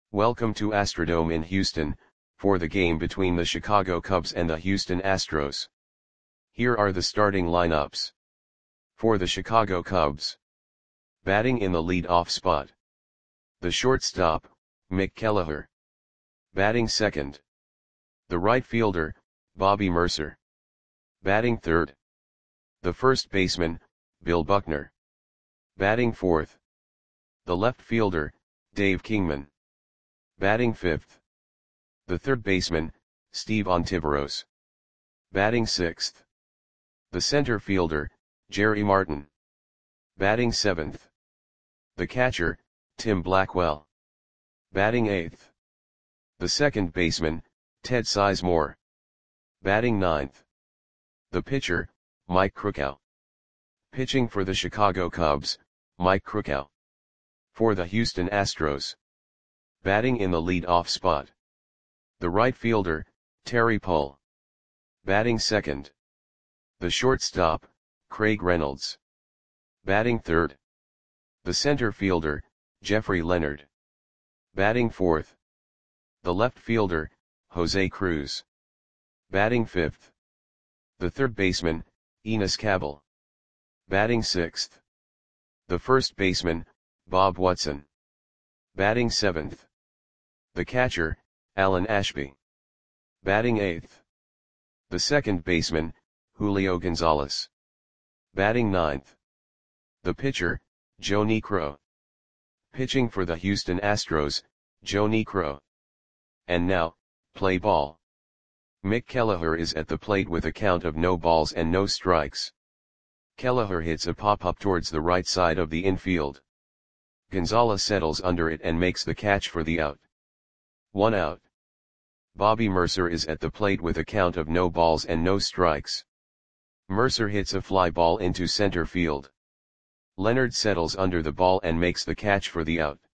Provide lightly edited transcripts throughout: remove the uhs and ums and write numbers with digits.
Welcome to Astrodome in Houston, for the game between the Chicago Cubs and the Houston Astros. Here are the starting lineups. For the Chicago Cubs. Batting in the lead-off spot. The shortstop, Mick Kelleher. Batting second. The right fielder, Bobby Murcer. Batting third. The first baseman, Bill Buckner. Batting fourth. The left fielder, Dave Kingman. Batting fifth. The third baseman, Steve Ontiveros. Batting sixth. The center fielder, Jerry Martin. Batting seventh. The catcher, Tim Blackwell. Batting eighth. The second baseman, Ted Sizemore. Batting ninth. The pitcher, Mike Krukow. Pitching for the Chicago Cubs, Mike Krukow. For the Houston Astros. Batting in the lead-off spot. The right fielder, Terry Pull. Batting second. The shortstop, Craig Reynolds. Batting third. The center fielder, Jeffrey Leonard. Batting fourth. The left fielder, Jose Cruz. Batting fifth. The third baseman, Enos Cabell. Batting sixth. The first baseman, Bob Watson. Batting seventh. The catcher, Alan Ashby. Batting eighth. The second baseman, Julio Gonzalez. Batting ninth. The pitcher, Joe Niekro. Pitching for the Houston Astros, Joe Niekro. And now, play ball. Mick Kelleher is at the plate with a count of no balls and no strikes. Kelleher hits a pop-up towards the right side of the infield. Gonzalez settles under it and makes the catch for the out. 1 out. Bobby Murcer is at the plate with a count of no balls and no strikes. Murcer hits a fly ball into center field. Leonard settles under the ball and makes the catch for the out.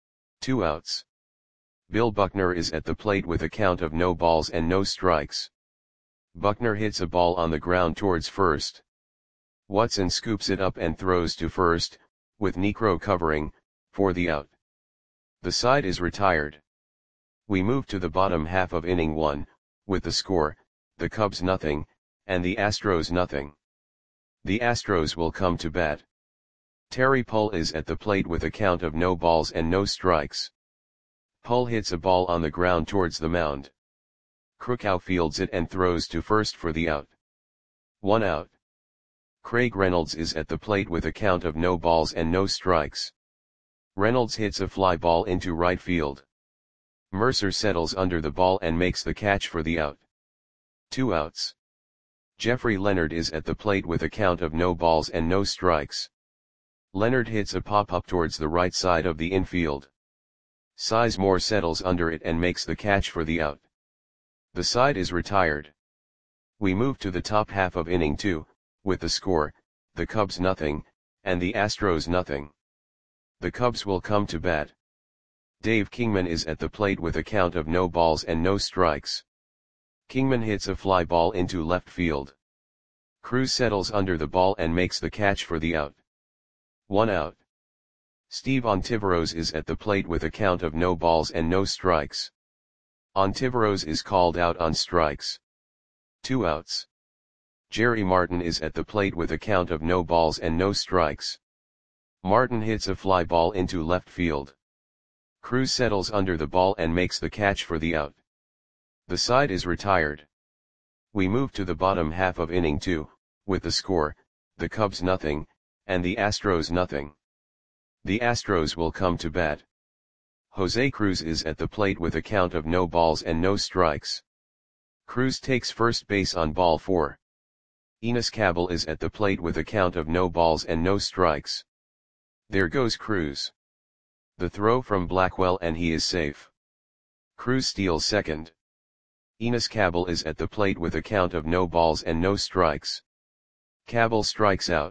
2 outs. Bill Buckner is at the plate with a count of no balls and no strikes. Buckner hits a ball on the ground towards first. Watson scoops it up and throws to first, with Niekro covering, for the out. The side is retired. We move to the bottom half of inning 1, with the score, the Cubs nothing, and the Astros nothing. The Astros will come to bat. Terry Pull is at the plate with a count of no balls and no strikes. Pull hits a ball on the ground towards the mound. Krukow fields it and throws to first for the out. 1 out. Craig Reynolds is at the plate with a count of no balls and no strikes. Reynolds hits a fly ball into right field. Murcer settles under the ball and makes the catch for the out. 2 outs. Jeffrey Leonard is at the plate with a count of no balls and no strikes. Leonard hits a pop-up towards the right side of the infield. Sizemore settles under it and makes the catch for the out. The side is retired. We move to the top half of inning 2, with the score, the Cubs nothing, and the Astros nothing. The Cubs will come to bat. Dave Kingman is at the plate with a count of no balls and no strikes. Kingman hits a fly ball into left field. Cruz settles under the ball and makes the catch for the out. 1 out. Steve Ontiveros is at the plate with a count of no balls and no strikes. Ontiveros is called out on strikes. 2 outs. Jerry Martin is at the plate with a count of no balls and no strikes. Martin hits a fly ball into left field. Cruz settles under the ball and makes the catch for the out. The side is retired. We move to the bottom half of inning 2, with the score, the Cubs nothing, and the Astros nothing. The Astros will come to bat. Jose Cruz is at the plate with a count of no balls and no strikes. Cruz takes first base on ball 4. Enos Cabell is at the plate with a count of no balls and no strikes. There goes Cruz. The throw from Blackwell and he is safe. Cruz steals second. Enos Cabell is at the plate with a count of no balls and no strikes. Cabell strikes out.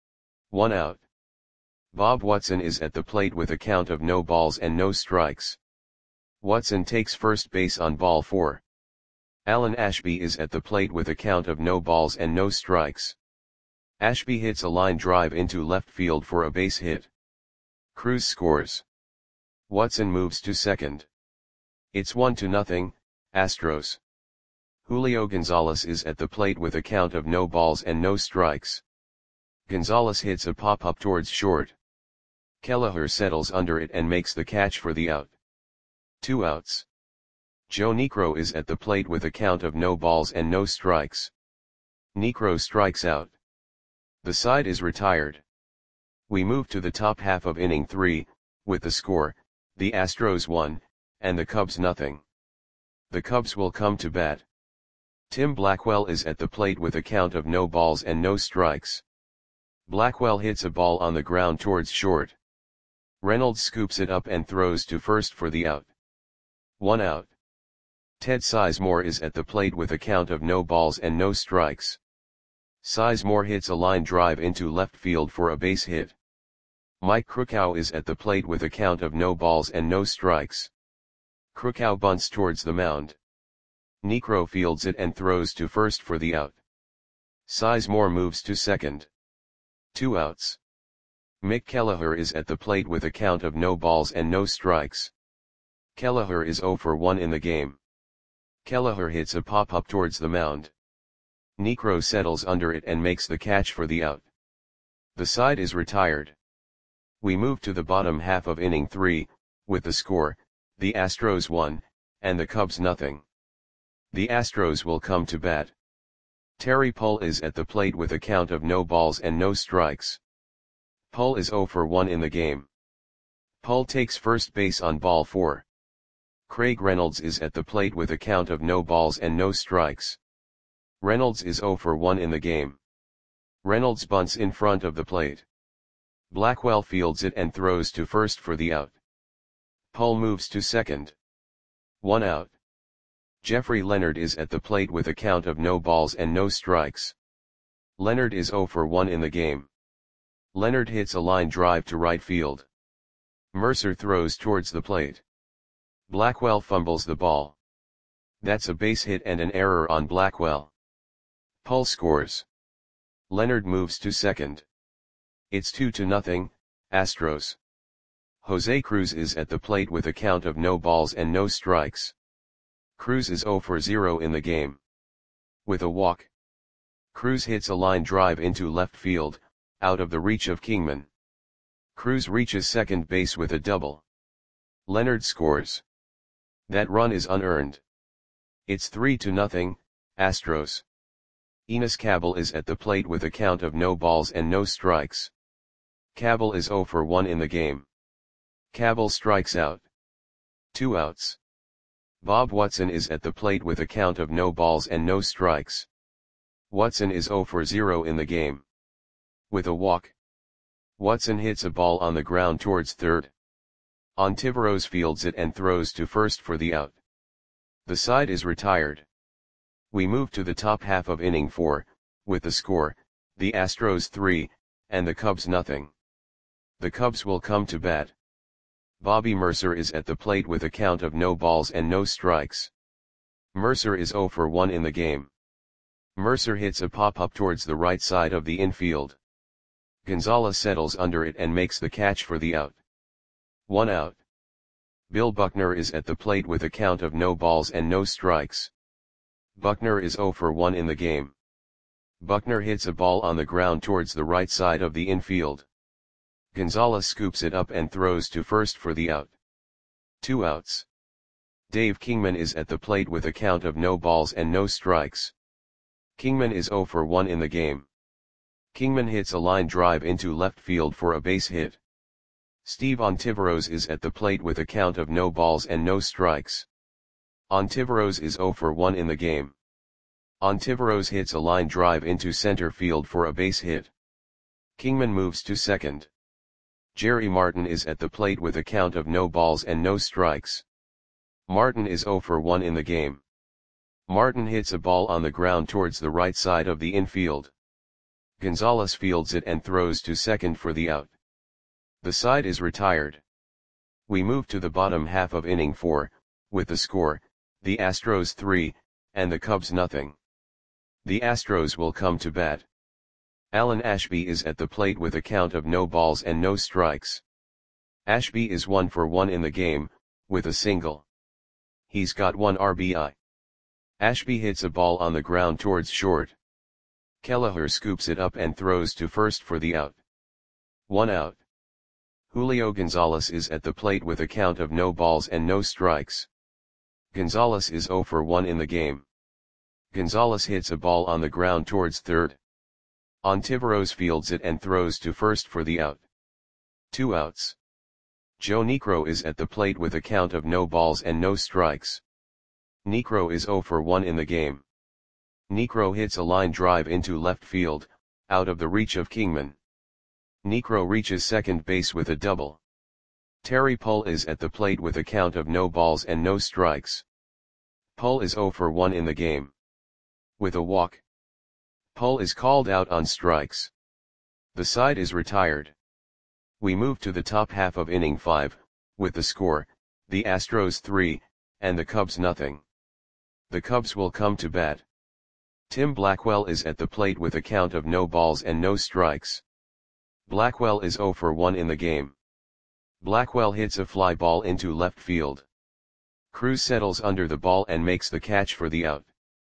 1 out. Bob Watson is at the plate with a count of no balls and no strikes. Watson takes first base on ball 4. Alan Ashby is at the plate with a count of no balls and no strikes. Ashby hits a line drive into left field for a base hit. Cruz scores. Watson moves to second. It's 1-0, Astros. Julio Gonzalez is at the plate with a count of no balls and no strikes. Gonzalez hits a pop-up towards short. Kelleher settles under it and makes the catch for the out. 2 outs. Joe Niekro is at the plate with a count of no balls and no strikes. Niekro strikes out. The side is retired. We move to the top half of inning 3, with the score, the Astros 1, and the Cubs nothing. The Cubs will come to bat. Tim Blackwell is at the plate with a count of no balls and no strikes. Blackwell hits a ball on the ground towards short. Reynolds scoops it up and throws to first for the out. 1 out. Ted Sizemore is at the plate with a count of no balls and no strikes. Sizemore hits a line drive into left field for a base hit. Mike Krukow is at the plate with a count of no balls and no strikes. Krukow bunts towards the mound. Niekro fields it and throws to first for the out. Sizemore moves to second. 2 outs. Mick Kelleher is at the plate with a count of no balls and no strikes. Kelleher is 0 for 1 in the game. Kelleher hits a pop-up towards the mound. Niekro settles under it and makes the catch for the out. The side is retired. We move to the bottom half of inning 3, with the score, the Astros 1, and the Cubs nothing. The Astros will come to bat. Terry Pull is at the plate with a count of no balls and no strikes. Pull is 0 for 1 in the game. Pull takes first base on ball 4. Craig Reynolds is at the plate with a count of no balls and no strikes. Reynolds is 0 for 1 in the game. Reynolds bunts in front of the plate. Blackwell fields it and throws to first for the out. Pull moves to second. 1 out. Jeffrey Leonard is at the plate with a count of no balls and no strikes. Leonard is 0 for 1 in the game. Leonard hits a line drive to right field. Mercer throws towards the plate. Blackwell fumbles the ball. That's a base hit and an error on Blackwell. Pull scores. Leonard moves to second. It's 2-0, Astros. Jose Cruz is at the plate with a count of no balls and no strikes. Cruz is 0 for 0 in the game. With a walk. Cruz hits a line drive into left field, out of the reach of Kingman. Cruz reaches second base with a double. Leonard scores. That run is unearned. It's 3-0, Astros. Enos Cabell is at the plate with a count of no balls and no strikes. Cabell is 0 for 1 in the game. Cabell strikes out. 2 outs. Bob Watson is at the plate with a count of no balls and no strikes. Watson is 0 for 0 in the game. With a walk. Watson hits a ball on the ground towards third. Ontiveros fields it and throws to first for the out. The side is retired. We move to the top half of inning 4, with the score, the Astros 3, and the Cubs nothing. The Cubs will come to bat. Bobby Mercer is at the plate with a count of no balls and no strikes. Mercer is 0 for 1 in the game. Mercer hits a pop-up towards the right side of the infield. Gonzalez settles under it and makes the catch for the out. 1 out. Bill Buckner is at the plate with a count of no balls and no strikes. Buckner is 0 for 1 in the game. Buckner hits a ball on the ground towards the right side of the infield. Gonzalez scoops it up and throws to first for the out. 2 outs. Dave Kingman is at the plate with a count of no balls and no strikes. Kingman is 0 for 1 in the game. Kingman hits a line drive into left field for a base hit. Steve Ontiveros is at the plate with a count of no balls and no strikes. Ontiveros is 0 for 1 in the game. Ontiveros hits a line drive into center field for a base hit. Kingman moves to second. Jerry Martin is at the plate with a count of no balls and no strikes. Martin is 0 for 1 in the game. Martin hits a ball on the ground towards the right side of the infield. Gonzalez fields it and throws to second for the out. The side is retired. We move to the bottom half of inning 4, with the score, the Astros 3, and the Cubs nothing. The Astros will come to bat. Alan Ashby is at the plate with a count of no balls and no strikes. Ashby is 1 for 1 in the game, with a single. He's got 1 RBI. Ashby hits a ball on the ground towards short. Kelleher scoops it up and throws to first for the out. 1 out. Julio Gonzalez is at the plate with a count of no balls and no strikes. Gonzalez is 0 for 1 in the game. Gonzalez hits a ball on the ground towards third. Ontiveros fields it and throws to first for the out. 2 outs. Joe Niekro is at the plate with a count of no balls and no strikes. Niekro is 0 for 1 in the game. Niekro hits a line drive into left field, out of the reach of Kingman. Niekro reaches second base with a double. Terry Pull is at the plate with a count of no balls and no strikes. Pull is 0 for 1 in the game. With a walk, Pull is called out on strikes. The side is retired. We move to the top half of inning 5, with the score, the Astros 3, and the Cubs nothing. The Cubs will come to bat. Tim Blackwell is at the plate with a count of no balls and no strikes. Blackwell is 0 for 1 in the game. Blackwell hits a fly ball into left field. Cruz settles under the ball and makes the catch for the out.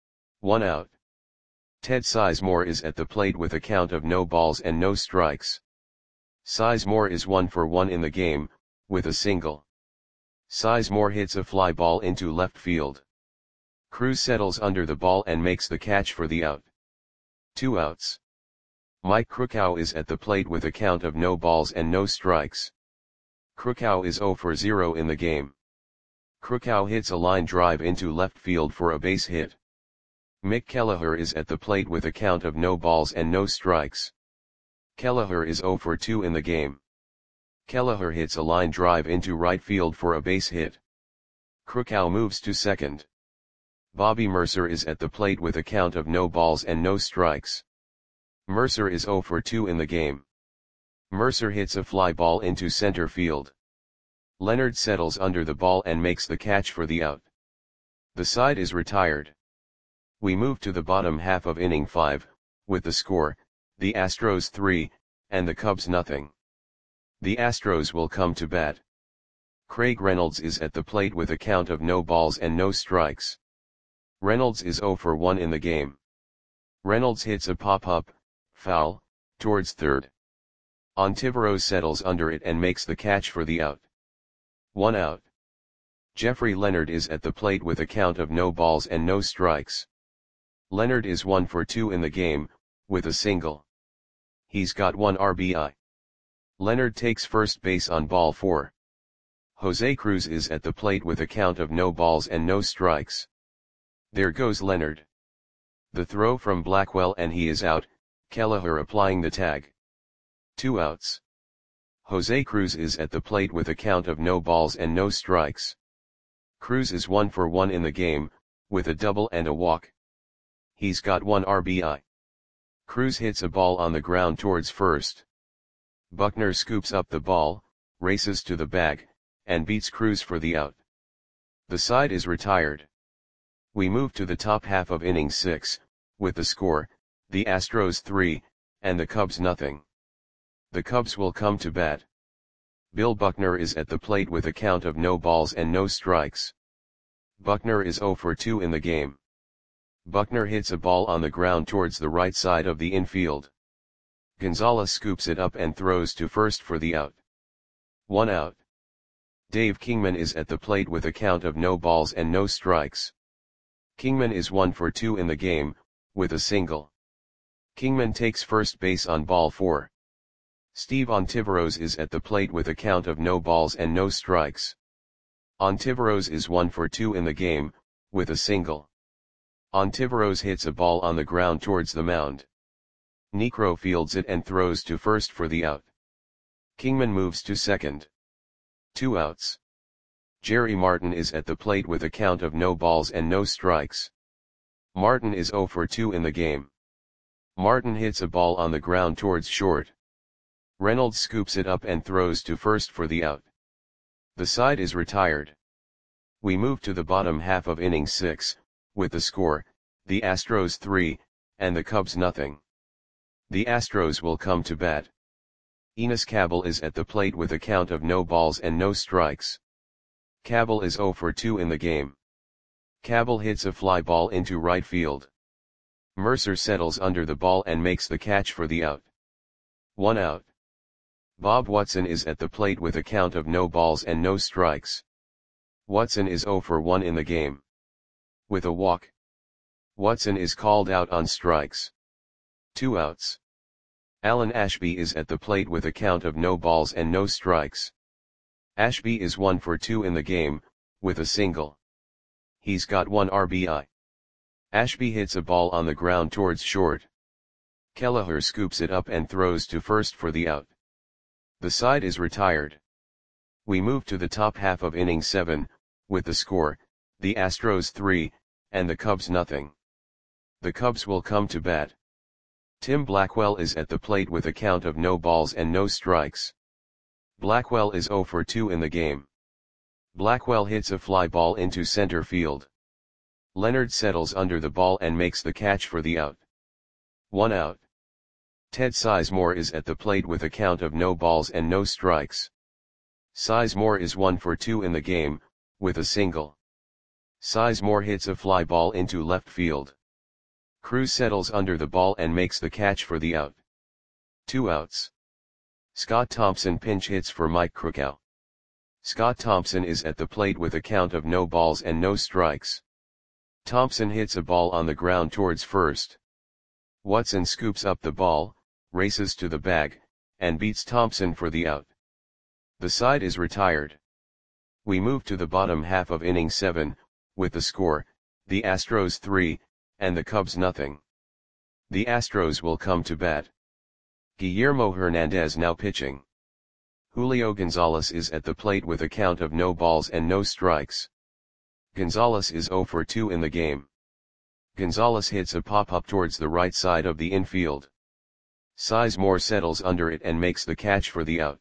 1 out. Ted Sizemore is at the plate with a count of no balls and no strikes. Sizemore is 1 for 1 in the game, with a single. Sizemore hits a fly ball into left field. Cruz settles under the ball and makes the catch for the out. 2 outs. Mike Krukow is at the plate with a count of no balls and no strikes. Krukow is 0 for 0 in the game. Krukow hits a line drive into left field for a base hit. Mick Kelleher is at the plate with a count of no balls and no strikes. Kelleher is 0 for 2 in the game. Kelleher hits a line drive into right field for a base hit. Krukow moves to second. Bobby Mercer is at the plate with a count of no balls and no strikes. Mercer is 0 for 2 in the game. Mercer hits a fly ball into center field. Leonard settles under the ball and makes the catch for the out. The side is retired. We move to the bottom half of inning 5, with the score, the Astros 3, and the Cubs nothing. The Astros will come to bat. Craig Reynolds is at the plate with a count of no balls and no strikes. Reynolds is 0 for 1 in the game. Reynolds hits a pop-up, foul, towards third. Ontiveros settles under it and makes the catch for the out. 1 out. Jeffrey Leonard is at the plate with a count of no balls and no strikes. Leonard is 1 for 2 in the game, with a single. He's got 1 RBI. Leonard takes first base on ball 4. Jose Cruz is at the plate with a count of no balls and no strikes. There goes Leonard. The throw from Blackwell and he is out, Kelleher applying the tag. 2 outs. Jose Cruz is at the plate with a count of no balls and no strikes. Cruz is 1 for 1 in the game, with a double and a walk. He's got 1 RBI. Cruz hits a ball on the ground towards first. Buckner scoops up the ball, races to the bag, and beats Cruz for the out. The side is retired. We move to the top half of inning 6, with the score, the Astros 3, and the Cubs nothing. The Cubs will come to bat. Bill Buckner is at the plate with a count of no balls and no strikes. Buckner is 0 for 2 in the game. Buckner hits a ball on the ground towards the right side of the infield. Gonzalez scoops it up and throws to first for the out. 1 out. Dave Kingman is at the plate with a count of no balls and no strikes. Kingman is 1 for 2 in the game, with a single. Kingman takes first base on ball 4. Steve Ontiveros is at the plate with a count of no balls and no strikes. Ontiveros is 1 for 2 in the game, with a single. Ontiveros hits a ball on the ground towards the mound. Niekro fields it and throws to first for the out. Kingman moves to second. 2 outs. Jerry Martin is at the plate with a count of no balls and no strikes. Martin is 0 for 2 in the game. Martin hits a ball on the ground towards short. Reynolds scoops it up and throws to first for the out. The side is retired. We move to the bottom half of inning 6, with the score, the Astros 3, and the Cubs nothing. The Astros will come to bat. Enos Cabell is at the plate with a count of no balls and no strikes. Cabell is 0 for 2 in the game. Cabell hits a fly ball into right field. Mercer settles under the ball and makes the catch for the out. 1 out. Bob Watson is at the plate with a count of no balls and no strikes. Watson is 0 for 1 in the game. With a walk, Watson is called out on strikes. 2 outs. Alan Ashby is at the plate with a count of no balls and no strikes. Ashby is 1 for 2 in the game, with a single. He's got 1 RBI. Ashby hits a ball on the ground towards short. Kelleher scoops it up and throws to first for the out. The side is retired. We move to the top half of inning 7, with the score, the Astros 3, and the Cubs nothing. The Cubs will come to bat. Tim Blackwell is at the plate with a count of no balls and no strikes. Blackwell is 0 for 2 in the game. Blackwell hits a fly ball into center field. Leonard settles under the ball and makes the catch for the out. 1 out. Ted Sizemore is at the plate with a count of no balls and no strikes. Sizemore is 1 for 2 in the game, with a single. Sizemore hits a fly ball into left field. Cruz settles under the ball and makes the catch for the out. 2 outs. Scott Thompson pinch hits for Mike Krukow. Scott Thompson is at the plate with a count of no balls and no strikes. Thompson hits a ball on the ground towards first. Watson scoops up the ball, races to the bag, and beats Thompson for the out. The side is retired. We move to the bottom half of inning 7, with the score, the Astros 3, and the Cubs nothing. The Astros will come to bat. Guillermo Hernandez now pitching. Julio Gonzalez is at the plate with a count of no balls and no strikes. Gonzalez is 0 for 2 in the game. Gonzalez hits a pop-up towards the right side of the infield. Sizemore settles under it and makes the catch for the out.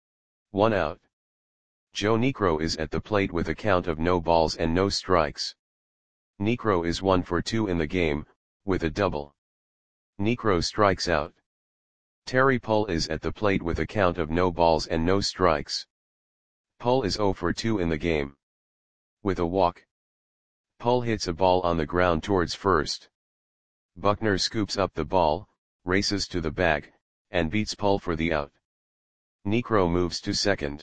1 out. Joe Niekro is at the plate with a count of no balls and no strikes. Niekro is 1 for 2 in the game, with a double. Niekro strikes out. Terry Pull is at the plate with a count of no balls and no strikes. Pull is 0 for 2 in the game. With a walk, Pull hits a ball on the ground towards first. Buckner scoops up the ball, races to the bag, and beats Pull for the out. Niekro moves to second.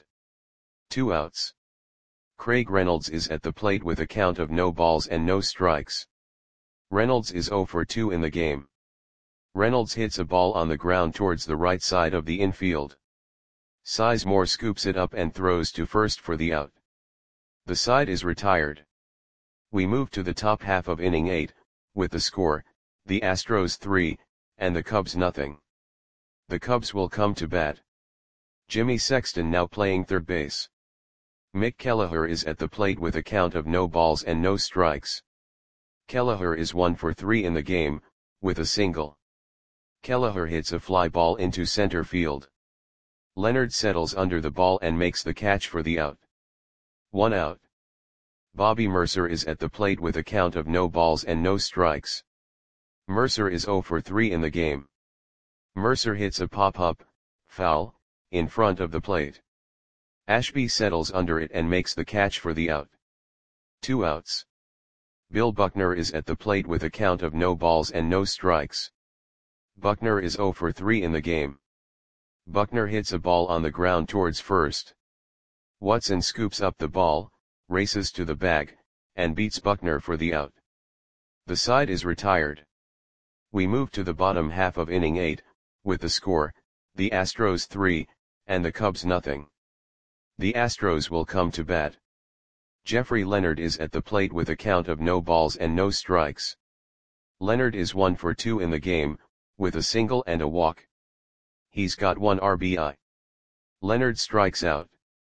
2 outs. Craig Reynolds is at the plate with a count of no balls and no strikes. Reynolds is 0 for 2 in the game. Reynolds hits a ball on the ground towards the right side of the infield. Sizemore scoops it up and throws to first for the out. The side is retired. We move to the top half of inning 8, with the score, the Astros 3, and the Cubs nothing. The Cubs will come to bat. Jimmy Sexton now playing third base. Mick Kelleher is at the plate with a count of no balls and no strikes. Kelleher is 1 for 3 in the game, with a single. Kelleher hits a fly ball into center field. Leonard settles under the ball and makes the catch for the out. 1 out. Bobby Mercer is at the plate with a count of no balls and no strikes. Mercer is 0 for 3 in the game. Mercer hits a pop-up, foul, in front of the plate. Ashby settles under it and makes the catch for the out. 2 outs. Bill Buckner is at the plate with a count of no balls and no strikes. Buckner is 0 for 3 in the game. Buckner hits a ball on the ground towards first. Watson scoops up the ball, races to the bag, and beats Buckner for the out. The side is retired. We move to the bottom half of inning 8, with the score, the Astros 3, and the Cubs nothing. The Astros will come to bat. Jeffrey Leonard is at the plate with a count of no balls and no strikes. Leonard is 1 for 2 in the game, with a single and a walk. He's got 1 RBI. Leonard strikes out.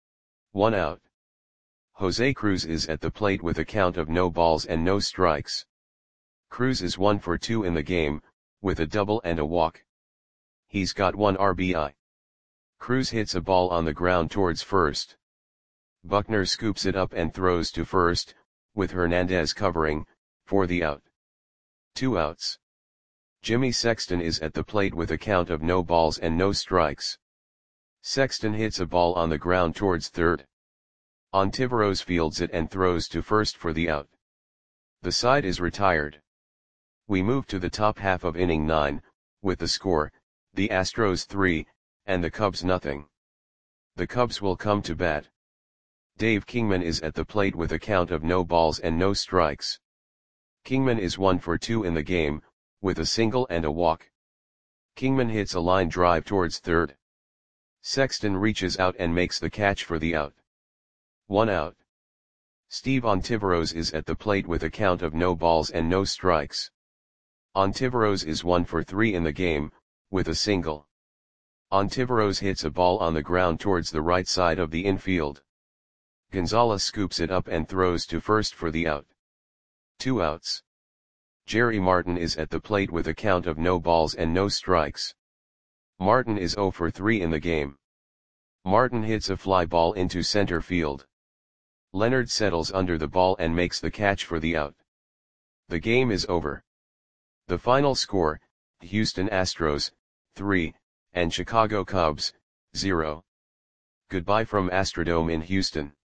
1 out. Jose Cruz is at the plate with a count of no balls and no strikes. Cruz is 1 for 2 in the game, with a double and a walk. He's got 1 RBI. Cruz hits a ball on the ground towards first. Buckner scoops it up and throws to first, with Hernandez covering, for the out. 2 outs. Jimmy Sexton is at the plate with a count of no balls and no strikes. Sexton hits a ball on the ground towards third. Ontiveros fields it and throws to first for the out. The side is retired. We move to the top half of inning 9, with the score, the Astros 3, and the Cubs nothing. The Cubs will come to bat. Dave Kingman is at the plate with a count of no balls and no strikes. Kingman is 1 for 2 in the game, with a single and a walk. Kingman hits a line drive towards third. Sexton reaches out and makes the catch for the out. 1 out. Steve Ontiveros is at the plate with a count of no balls and no strikes. Ontiveros is 1 for 3 in the game, with a single. Ontiveros hits a ball on the ground towards the right side of the infield. Gonzalez scoops it up and throws to first for the out. 2 outs. Jerry Martin is at the plate with a count of no balls and no strikes. Martin is 0 for 3 in the game. Martin hits a fly ball into center field. Leonard settles under the ball and makes the catch for the out. The game is over. The final score, Houston Astros, 3, and Chicago Cubs, 0. Goodbye from Astrodome in Houston.